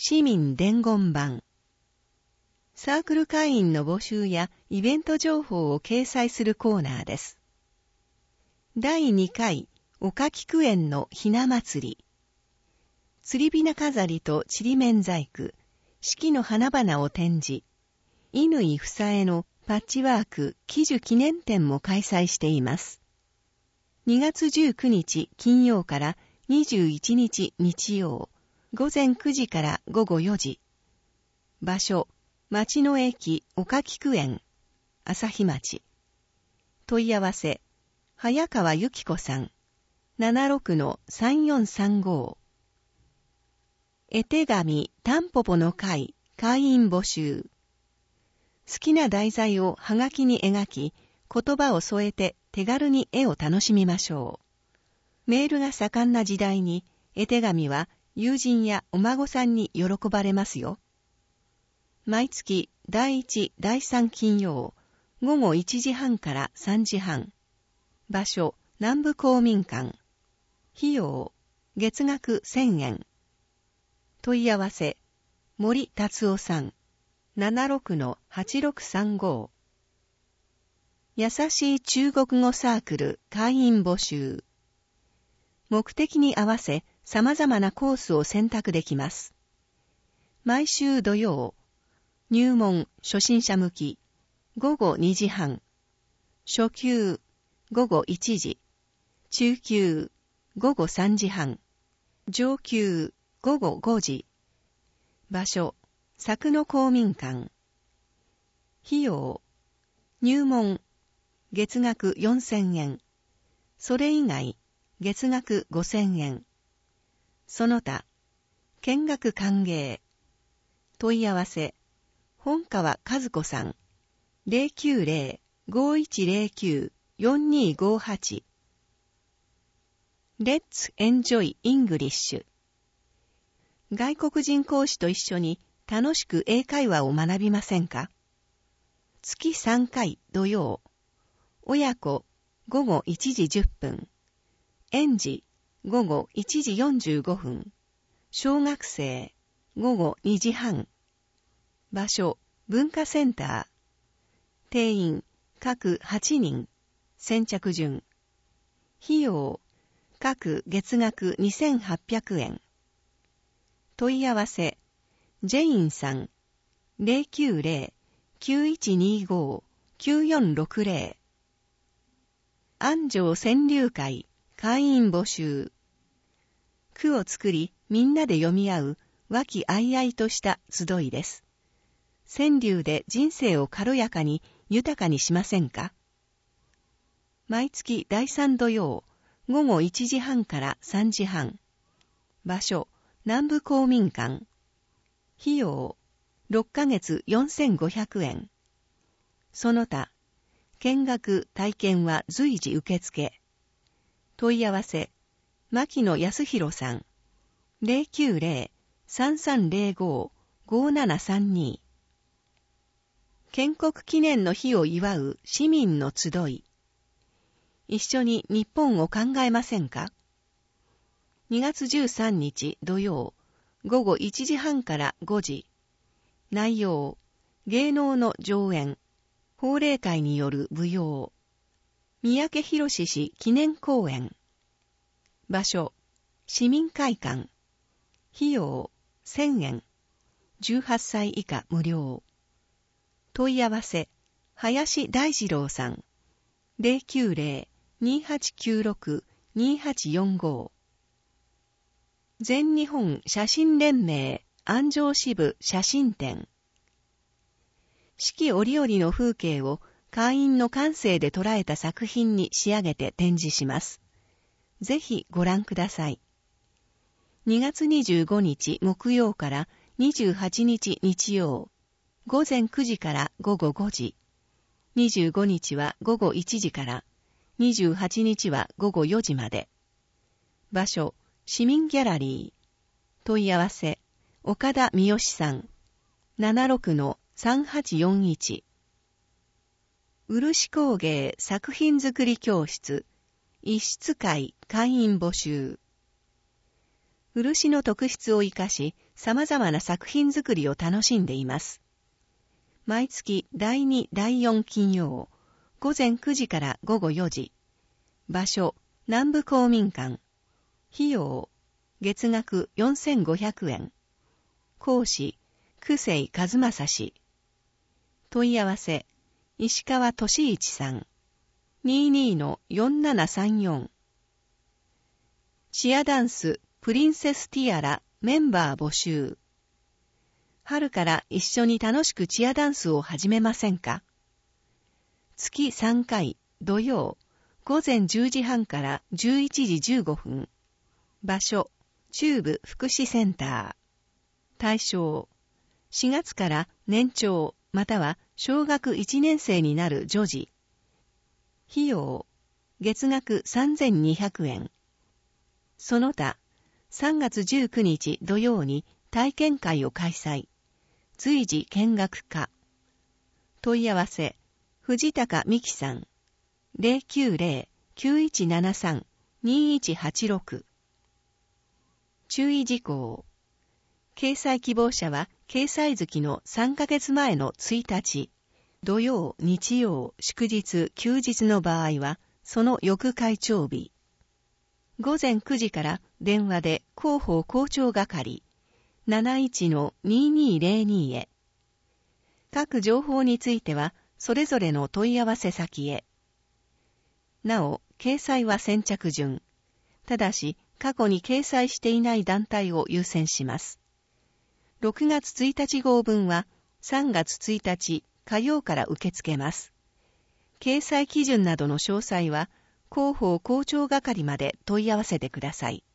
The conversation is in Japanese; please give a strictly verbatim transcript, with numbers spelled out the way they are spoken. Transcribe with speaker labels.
Speaker 1: 市民伝言板。サークル会員の募集やイベント情報を掲載するコーナーです。だいにかい、岡菊園のひな祭り。釣りびな飾りとちりめん細工、四季の花々を展示、乾房江のパッチワーク喜寿記念展も開催しています。にがつじゅうくにち金曜からにじゅういちにち日曜、ごぜんくじからごごよじ。場所、町の駅岡菊園、朝日町。問い合わせ、早川由紀子さん、ななろくのさんよんさんご。絵手紙タンポポの会会員募集。好きな題材をはがきに描き、言葉を添えて手軽に絵を楽しみましょう。メールが盛んな時代に、絵手紙は友人やお孫さんに喜ばれますよ。毎月だいいち、だいさん金曜、ごごいちじはんからさんじはん。場所、南部公民館。費用、月額せんえん。問い合わせ、森達夫さん、ななろくのはちろくさんご。優しい中国語サークル会員募集。目的に合わせ様々なコースを選択できます。毎週土曜、入門初心者向き、ごごにじはん。初級、ごごいちじ。中級、ごごさんじはん。上級、ごごごじ。場所、佐久の公民館。費用、入門、月額よんせんえん。それ以外、月額ごせんえん。その他、見学歓迎。問い合わせ、本川和子さん、ゼロきゅうゼロ ごいちゼロきゅう よんにごはち。Let's Enjoy English。外国人講師と一緒に楽しく英会話を学びませんか？月さんかい土曜。親子ごごいちじじゅっぷん。園児ごごいちじよんじゅうごふん。小学生ごごにじはん。場所文化センター。定員各はちにん。先着順。費用各月額にせんはっぴゃくえん。問い合わせ、ジェインさん、ゼロきゅうゼロ きゅういちにご きゅうよんろくゼロ。安城川柳会会員募集。句を作り、みんなで読み合う和気あいあいとした集いです。川柳で人生を軽やかに豊かにしませんか？毎月だいさん土曜、ごごいちじはんからさんじはん。場所、南部公民館。費用、ろっかげつよんせんごひゃくえん。その他、見学体験は随時受付。問い合わせ、牧野康弘さん、ゼロきゅうゼロ さんさんゼロご ごななさんに。建国記念の日を祝う市民の集い。一緒に日本を考えませんか？にがつじゅうさんにち土曜、ごごいちじはんからごじ。内容、芸能の上演、法令会による舞踊。三宅博氏記念公演。場所、市民会館。費用、せんえん。じゅうはっさい以下無料。問い合わせ、林大二郎さん。ゼロきゅうゼロ にはちきゅうろく にはちよんご。全日本写真連盟安城支部写真展。四季折々の風景を会員の感性で捉えた作品に仕上げて展示します。ぜひご覧ください。にがつにじゅうごにち木曜からにじゅうはちにち日曜、ごぜんくじからごごごじ。にじゅうごにちはごごいちじから、にじゅうはちにちはごごよじまで。場所、市民ギャラリー。問い合わせ、岡田三好さん、ななろくのさんはちよんいち。漆工芸作品作り教室、一室会会員募集。漆の特質を生かし、 様々な作品作りを楽しんでいます。毎月だいに、だいよん金曜、午前くじから午後よじ。場所、南部公民館。費用、月額よんせんごひゃくえん。講師、久世和正氏。問い合わせ、石川俊一さん。にじゅうにのよんななさんよん。チアダンス、プリンセスティアラ、メンバー募集。春から一緒に楽しくチアダンスを始めませんか？月さんかい、土曜、午前じゅうじはんからじゅういちじじゅうごふん。場所、中部福祉センター。対象、しがつから年長または小学いちねん生になる女児。費用、月額さんぜんにひゃくえん。その他、さんがつじゅうくにち土曜に体験会を開催。随時見学可。問い合わせ、藤高美希さん。ゼロきゅうゼロ きゅういちななさん にいちはちろく。注意事項。掲載希望者は掲載月のさんかげつまえのいちにち、土曜、日曜、祝日、休日の場合は、その翌会長日。午前くじから電話で広報校長係 なないちのににーぜろに へ。各情報については、それぞれの問い合わせ先へ。なお、掲載は先着順。ただし、過去に掲載していない団体を優先します。ろくがつついたち号分はさんがつついたち火曜から受け付けます。掲載基準などの詳細は、広報校長係まで問い合わせてください。